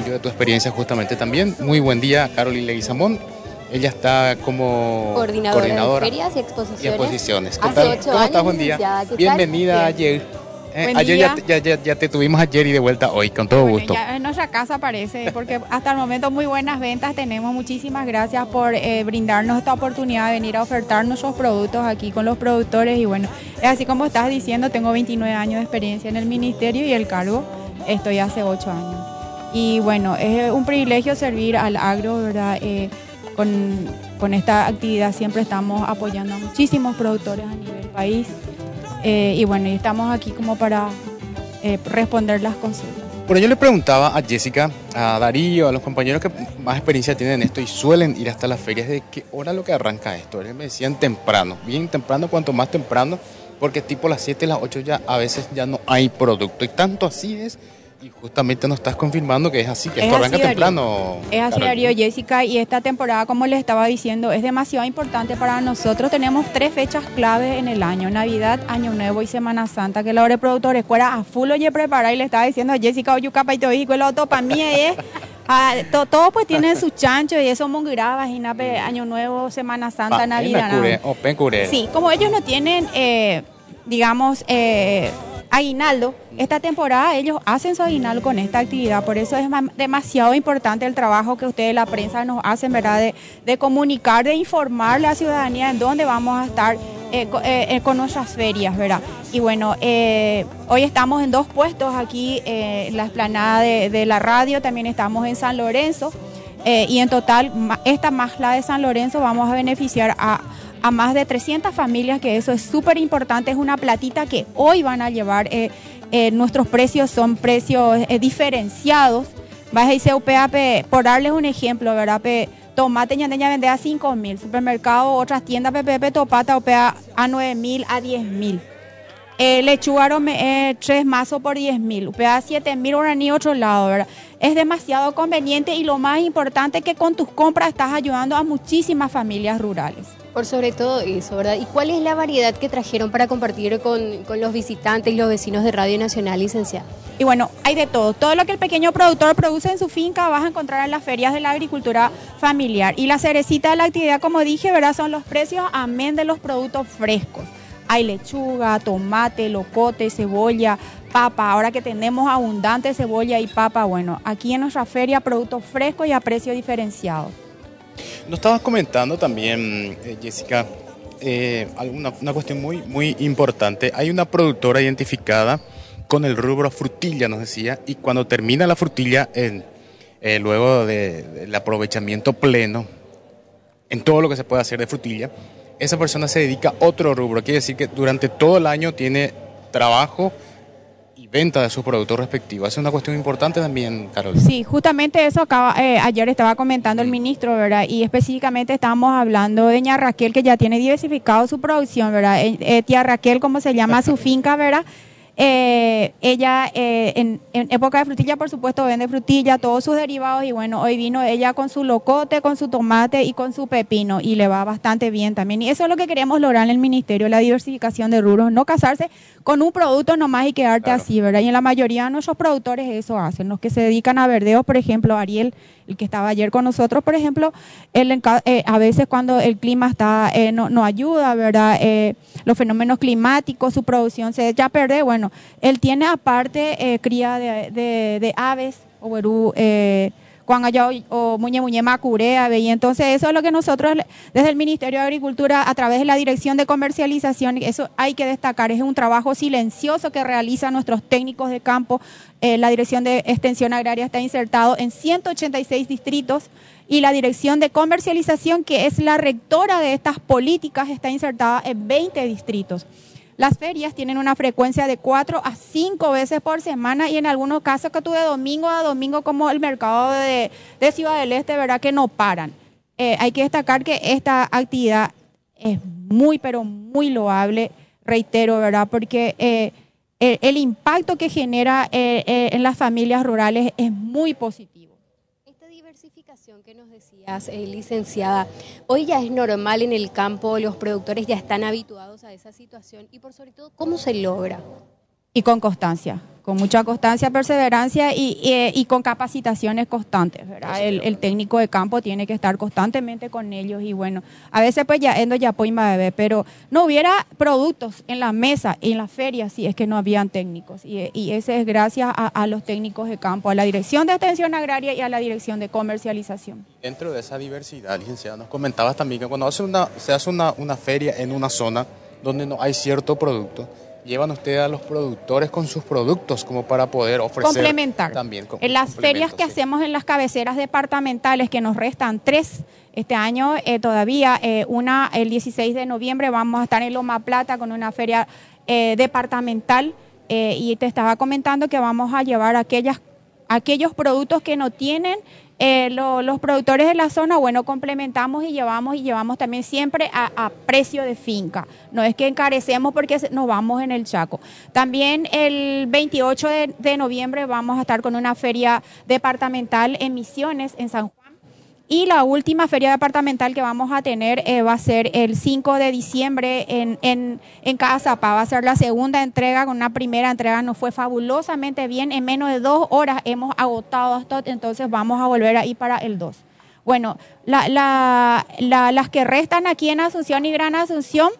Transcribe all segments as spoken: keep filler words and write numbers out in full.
desarrollo de tu experiencia justamente también. Muy buen día, Carolyn Leguizamón. Ella está como coordinadora, coordinadora de ferias y exposiciones. Y exposiciones. ¿Qué Hace tal? ocho ¿Cómo años, estás? Buen día. licenciada. ¿Qué Bienvenida tal? ayer. Eh, Buen ayer día. ya, ya, ya, ya te tuvimos ayer y de vuelta hoy, con todo Bueno, gusto. ya en nuestra casa parece, porque hasta el momento muy buenas ventas tenemos. Muchísimas gracias por eh, brindarnos esta oportunidad de venir a ofertar nuestros productos aquí con los productores. Y bueno, es así como estás diciendo, tengo veintinueve años de experiencia en el ministerio y el cargo estoy hace ocho años. Y bueno, es un privilegio servir al agro, ¿verdad? Eh, con, con esta actividad siempre estamos apoyando a muchísimos productores a nivel país. Eh, y bueno, y estamos aquí como para eh, responder las consultas. Bueno, yo le preguntaba a Jessica, a Darío, a los compañeros que más experiencia tienen en esto y suelen ir hasta las ferias, de qué hora lo que arranca esto. Ellos me decían temprano, bien temprano, cuanto más temprano, porque tipo las siete, las ocho ya a veces ya no hay producto. Y tanto así es, y justamente nos estás confirmando que es así, que Es esto así, arranca Darío. temprano. Es así, Carolina. Darío, Jessica, y esta temporada, como les estaba diciendo, es demasiado importante para nosotros. Tenemos tres fechas claves en el año: Navidad, Año Nuevo y Semana Santa, que la hora de productores fuera a full oye preparar. Y le estaba diciendo a Jessica, oye, capa y todo, y lo otro para mí es, ah, to, todos pues tienen sus chanchos y eso mongrabas, y nape, Año Nuevo, Semana Santa, Va, Navidad. en Cure, nada. o pen Cure. Sí, como ellos no tienen, eh, digamos, eh, aguinaldo, esta temporada ellos hacen su aguinaldo con esta actividad. Por eso es demasiado importante el trabajo que ustedes, la prensa, nos hacen, ¿verdad? De, de comunicar, de informar a la ciudadanía en dónde vamos a estar eh, co- eh, eh, con nuestras ferias, ¿verdad? Y bueno, eh, hoy estamos en dos puestos aquí, eh, en la explanada de, de la radio, también estamos en San Lorenzo, eh, y en total, ma- esta más la de San Lorenzo, vamos a beneficiar a a más de trescientas familias, que eso es súper importante, es una platita que hoy van a llevar. Eh, eh, nuestros precios son precios eh, diferenciados. Vas a decir, U P A P, por darles un ejemplo, ¿verdad? Pe, tomate ñandeña vende a cinco mil, supermercado, otras tiendas, P P P, topata, U P A a nueve mil, a diez mil. Eh, lechuga arome, eh, tres mazos por diez mil, U P A siete mil, oraní otro lado, ¿verdad? Es demasiado conveniente, y lo más importante es que con tus compras estás ayudando a muchísimas familias rurales. Por sobre todo eso, ¿verdad? ¿Y cuál es la variedad que trajeron para compartir con, con los visitantes y los vecinos de Radio Nacional, licenciada? Y bueno, hay de todo. Todo lo que el pequeño productor produce en su finca vas a encontrar en las ferias de la agricultura familiar. Y la cerecita de la actividad, como dije, ¿verdad? Son los precios amén de los productos frescos. Hay lechuga, tomate, locote, cebolla, papa. Ahora que tenemos abundante cebolla y papa, bueno, aquí en nuestra feria, productos frescos y a precio diferenciado. Nos estabas comentando también, eh, Jessica, eh, alguna, una cuestión muy, muy importante. Hay una productora identificada con el rubro frutilla, nos decía, y cuando termina la frutilla, eh, eh, luego de- del aprovechamiento pleno en todo lo que se puede hacer de frutilla, esa persona se dedica a otro rubro. Quiere decir que durante todo el año tiene trabajo y venta de sus productos respectivos. Es una cuestión importante también, Carol. Sí, justamente eso acaba, eh, ayer estaba comentando el ministro, ¿verdad? Y específicamente estábamos hablando de doña Raquel, que ya tiene diversificado su producción, ¿verdad? Eh, eh, tía Raquel, como se llama su finca, ¿verdad? Eh, ella eh, en, en época de frutilla, por supuesto, vende frutilla, todos sus derivados, y bueno, hoy vino ella con su locote, con su tomate y con su pepino, y le va bastante bien también. Y eso es lo que queremos lograr en el ministerio, la diversificación de rubros, no casarse con un producto nomás y quedarte Claro. así, ¿verdad? Y en la mayoría de nuestros productores eso hacen. Los que se dedican a verdeos, por ejemplo, Ariel, el que estaba ayer con nosotros, por ejemplo, él en ca- eh, a veces cuando el clima está eh, no, no ayuda, ¿verdad? Eh, los fenómenos climáticos, su producción se echa a perder. Bueno, él tiene aparte eh, cría de, de, de aves, o berú, eh, cuangaya o muñe muñe macurea, y entonces eso es lo que nosotros desde el Ministerio de Agricultura, a través de la Dirección de Comercialización, eso hay que destacar, es un trabajo silencioso que realizan nuestros técnicos de campo. Eh, la Dirección de Extensión Agraria está insertado en ciento ochenta y seis distritos, y la Dirección de Comercialización, que es la rectora de estas políticas, está insertada en veinte distritos. Las ferias tienen una frecuencia de cuatro a cinco veces por semana, y en algunos casos que tuve domingo a domingo, como el mercado de, de Ciudad del Este, ¿verdad? Que no paran. Eh, hay que destacar que esta actividad es muy, pero muy loable, reitero, ¿verdad? Porque eh, el, el impacto que genera eh, eh, en las familias rurales es muy positivo. Esta diversificación que nos decías, eh, licenciada, hoy ya es normal en el campo, los productores ya están habituados a esa situación, y por sobre todo, ¿cómo se logra? Y con constancia, con mucha constancia, perseverancia y, y, y con capacitaciones constantes, ¿verdad? El, el técnico de campo tiene que estar constantemente con ellos y bueno, a veces pues ya endo ya pues bebé, pero no hubiera productos en la mesa, en la feria, si es que no habían técnicos y, y ese es gracias a, a los técnicos de campo, a la Dirección de Extensión Agraria y a la Dirección de Comercialización. Dentro de esa diversidad, licenciada, nos comentabas también que cuando hace una, se hace una, una feria en una zona donde no hay cierto producto, llevan ustedes a los productores con sus productos como para poder ofrecer complementar. También en las ferias que sí. hacemos en las cabeceras departamentales, que nos restan tres este año, eh, todavía eh, una el dieciséis de noviembre vamos a estar en Loma Plata con una feria eh, departamental eh, y te estaba comentando que vamos a llevar aquellas, aquellos productos que no tienen Eh, lo, los productores de la zona, bueno, complementamos y llevamos y llevamos también siempre a, a precio de finca. No es que encarecemos porque nos vamos en el Chaco. También el veintiocho de, de noviembre vamos a estar con una feria departamental en Misiones, en San Juan. Y la última feria departamental que vamos a tener eh, va a ser el cinco de diciembre en, en, en Cazapá. Va a ser la segunda entrega, con una primera entrega nos fue fabulosamente bien. En menos de dos horas hemos agotado esto, entonces vamos a volver ahí para el dos. Bueno, la, la, la, las que restan aquí en Asunción y Gran Asunción,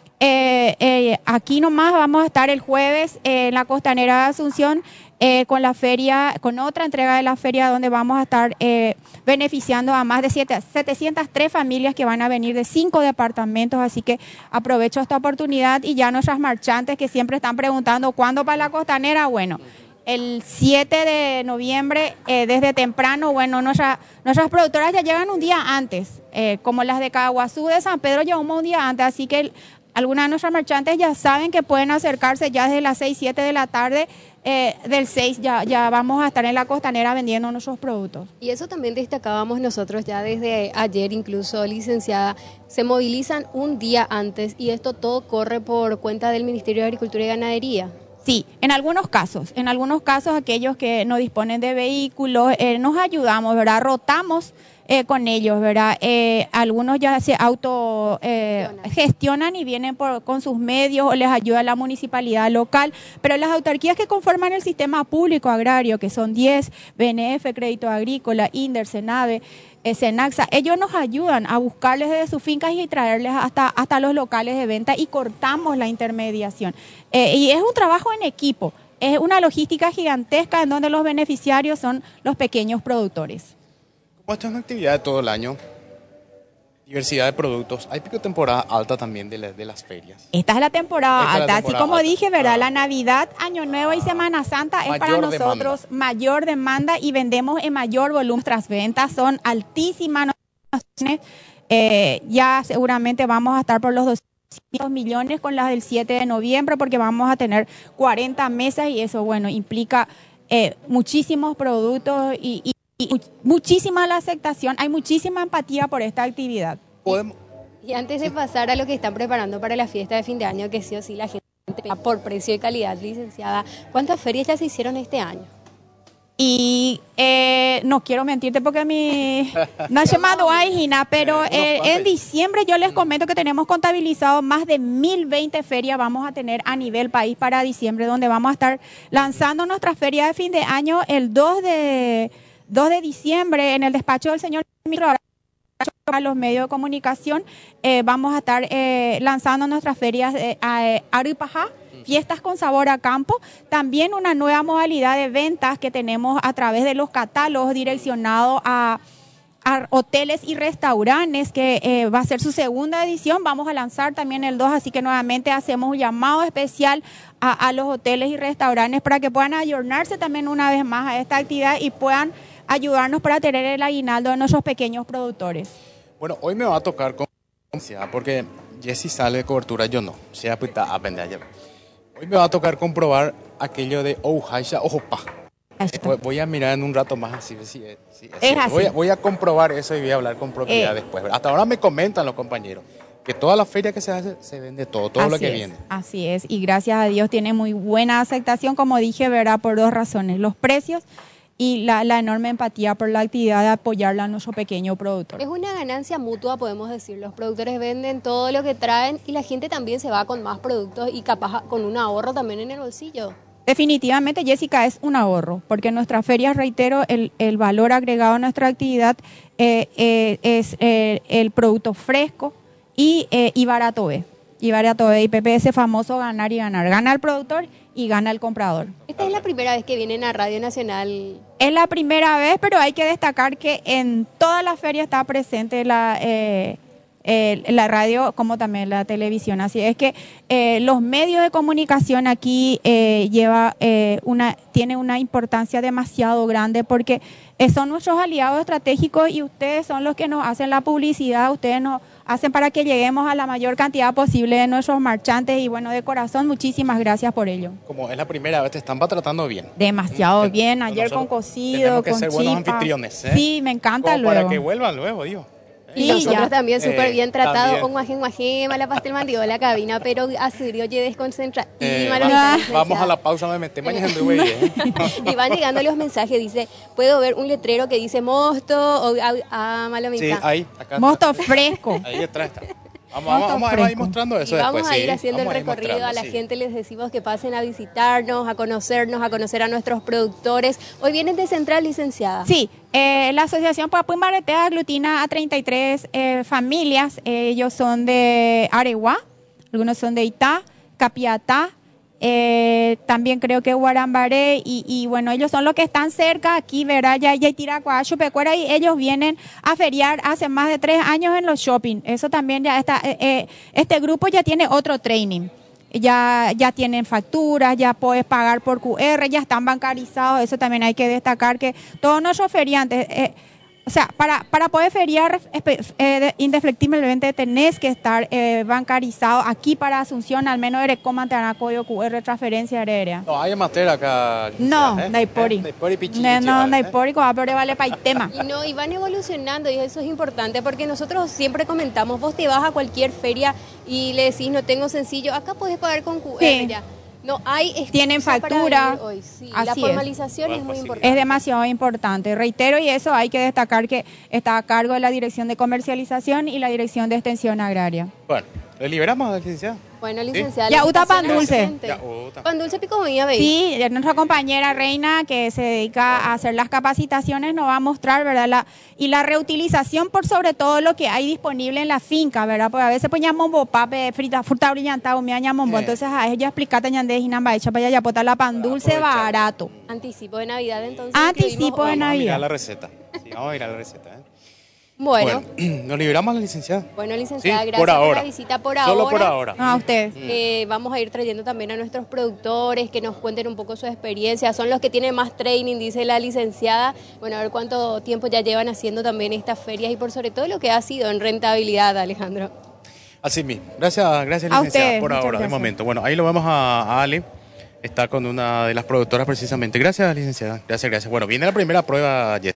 eh, eh, aquí nomás vamos a estar el jueves eh, en la Costanera de Asunción, Eh, con la feria, con otra entrega de la feria donde vamos a estar eh, beneficiando a más de siete, setecientas tres familias que van a venir de cinco departamentos, así que aprovecho esta oportunidad y ya nuestras marchantes que siempre están preguntando ¿cuándo para la Costanera? Bueno, el siete de noviembre eh, desde temprano, bueno, nuestra, nuestras productoras ya llegan un día antes, eh, como las de Caguazú, de San Pedro llegamos un día antes, así que el, algunas de nuestras marchantes ya saben que pueden acercarse ya desde las seis, siete de la tarde. Eh, del seis ya, ya vamos a estar en la Costanera vendiendo nuestros productos. Y eso también destacábamos nosotros ya desde ayer, incluso, licenciada, se movilizan un día antes y esto todo corre por cuenta del Ministerio de Agricultura y Ganadería. Sí, en algunos casos, en algunos casos aquellos que no disponen de vehículos, eh, nos ayudamos, ¿verdad? Rotamos eh, con ellos, ¿verdad? Eh, algunos ya se auto eh, gestionan y vienen por, con sus medios o les ayuda la municipalidad local, pero las autarquías que conforman el sistema público agrario, que son diez, B N F, Crédito Agrícola, INDER, SENAVE, eh, SENAXA, ellos nos ayudan a buscarles desde sus fincas y traerles hasta, hasta los locales de venta y cortamos la intermediación. Eh, y es un trabajo en equipo, es una logística gigantesca en donde los beneficiarios son los pequeños productores. Como esta es una actividad de todo el año, diversidad de productos, hay pico temporada alta también de, la, de las ferias. Esta es la temporada Esta es alta, la así temporada como alta. dije, ¿verdad? Ah. La Navidad, Año Nuevo y Semana Santa es para Mayor nosotros demanda. mayor demanda y vendemos en mayor volumen. Nuestras ventas son altísimas. Eh, ya seguramente vamos a estar por los doscientos millones con las del siete de noviembre porque vamos a tener cuarenta mesas y eso, bueno, implica eh, muchísimos productos y, y, y muchísima la aceptación. Hay muchísima empatía por esta actividad. Podemos, Y antes de pasar a lo que están preparando para la fiesta de fin de año, que sí o sí la gente paga por precio y calidad, licenciada, ¿cuántas ferias ya se hicieron este año? Y eh, no quiero mentirte porque mi no es llamado Aijina, pero eh, en diciembre yo les comento que tenemos contabilizado más de mil veinte ferias vamos a tener a nivel país para diciembre, donde vamos a estar lanzando nuestra feria de fin de año el dos de diciembre en el despacho del señor ministro. A los medios de comunicación eh, vamos a estar eh, lanzando nuestras ferias de eh, Aripajá, fiestas con sabor a campo, también una nueva modalidad de ventas que tenemos a través de los catálogos direccionados a, a hoteles y restaurantes, que eh, va a ser su segunda edición, vamos a lanzar también el dos, así que nuevamente hacemos un llamado especial a, a los hoteles y restaurantes para que puedan ayornarse también una vez más a esta actividad y puedan ayudarnos para tener el aguinaldo de nuestros pequeños productores. bueno, hoy me va a tocar con porque Jessy sale de cobertura, yo no. Sea pues a aprender ayer. Hoy me va a tocar comprobar aquello de Ouhaisha Ojopa. Voy, voy a mirar en un rato más así. Si, si, si, es así. Voy a, voy a comprobar eso y voy a hablar con propiedad eh. después. Hasta ahora me comentan los compañeros que toda la feria que se hace se vende todo, todo así lo que es, viene. Así es, y gracias a Dios tiene muy buena aceptación, como dije, verá, por dos razones, los precios y la, la enorme empatía por la actividad de apoyarla a nuestro pequeño productor. Es una ganancia mutua, podemos decir. Los productores venden todo lo que traen y la gente también se va con más productos y capaz con un ahorro también en el bolsillo. Definitivamente, Jessica, es un ahorro, porque en nuestras ferias, reitero, el, el valor agregado a nuestra actividad eh, eh, es eh, el producto fresco y, eh, y barato es. Y barato es, y P P S famoso ganar y ganar. Gana el productor y gana el comprador. Esta es la primera vez que vienen a Radio Nacional. Es la primera vez, pero hay que destacar que en todas las ferias está presente la... Eh, Eh, la radio como también la televisión. Así es que eh, los medios de comunicación aquí eh, lleva eh, una tiene una importancia demasiado grande porque eh, son nuestros aliados estratégicos y ustedes son los que nos hacen la publicidad, ustedes nos hacen para que lleguemos a la mayor cantidad posible de nuestros marchantes y bueno, de corazón, muchísimas gracias por ello. Como es la primera vez, te están tratando bien. Demasiado ¿Mm? bien, ayer Nosotros con cocido, tenemos que con ser buenos chipa. anfitriones, ¿eh? Sí, me encanta como luego. para que vuelvan luego, digo. Y nosotros ya. también súper Eh, bien tratados, también. con guajem guajem, a la pastel mandiola la cabina, pero a Sirio oye desconcentra. Eh, y vamos, vamos a la pausa, me metí mañana en Dubái, ¿eh? Y van llegando los mensajes, dice, puedo ver un letrero que dice mosto o a malomita. Sí, ahí, acá. Mosto fresco. Ahí detrás está. Vamos, Mosto vamos, vamos a ir fresco. mostrando eso Y vamos después. a ir sí. haciendo Vamos el a ir recorrido a la mostrando, sí. gente, les decimos que pasen a visitarnos, a conocernos, a conocer a nuestros productores. Hoy vienen de Central, licenciada. Sí, eh, la Asociación Papuín Baretea aglutina a treinta y tres eh, familias. Eh, ellos son de Areguá, algunos son de Itá, Capiatá, eh, también creo que Guarambaré y, y bueno, ellos son los que están cerca aquí, ¿verdad? Ya ya Tiracuá, Chupecuera, y ellos vienen a feriar hace más de tres años en los shopping. Eso también ya está, eh, eh, este grupo ya tiene otro training. Ya, ya tienen facturas, ya puedes pagar por Q R, ya están bancarizados. Eso también hay que destacar que todos nuestros feriantes, eh, o sea, para, para poder feriar eh, indefectiblemente tenés que estar eh, bancarizado aquí para Asunción, al menos eres como código Q R, transferencia aérea. No, hay materia acá. No, ¿eh? Naipori. ¿Eh? Naipori, pichichi, No, no, vale, ¿eh? Naipori, pero vale para el tema. Y no, y van evolucionando y eso es importante porque nosotros siempre comentamos, vos te vas a cualquier feria y le decís no tengo sencillo, acá podés pagar con Q R Sí. ya. No hay excusa Tienen para factura, venir hoy. Sí, así la es. formalización es, Bueno, muy pues sí. importante. Es demasiado importante, reitero, y eso hay que destacar que está a cargo de la Dirección de Comercialización y la Dirección de Extensión Agraria. Bueno, ¿le liberamos a la licenciada? Bueno, licenciada. Ya, la uta invitación pan a la dulce. gente. Ya, uta. Pan dulce pico comida, baby. Sí, es nuestra compañera Reina que se dedica a hacer las capacitaciones, nos va a mostrar, ¿verdad? La, y la reutilización por sobre todo lo que hay disponible en la finca, ¿verdad? Porque a veces poníamos pape, frita, fruta brillanta, o me mombo. Eh. Entonces a ella explicate ñande y namba hecha para allá botar la pan dulce Aprovechar. barato. Anticipo de Navidad, entonces. Anticipo incluimos de hoy. Vamos a Navidad. mirar la receta. Sí, vamos a mirar la receta, ¿eh? Bueno, Bueno, ¿nos liberamos a la licenciada? bueno, licenciada, Sí, gracias por ahora. la visita por Solo ahora. por ahora. No, a ustedes. Eh, vamos a ir trayendo también a nuestros productores que nos cuenten un poco su experiencia. Son los que tienen más training, dice la licenciada. Bueno, a ver cuánto tiempo ya llevan haciendo también estas ferias y por sobre todo lo que ha sido en rentabilidad, Alejandro. Así mismo. Gracias, gracias A licenciada, ustedes, por muchas ahora, de gracias. momento. Bueno, ahí lo vemos a, a Ale. Está con una de las productoras precisamente. Gracias, licenciada. Gracias, gracias. Bueno, viene la primera prueba, Jess.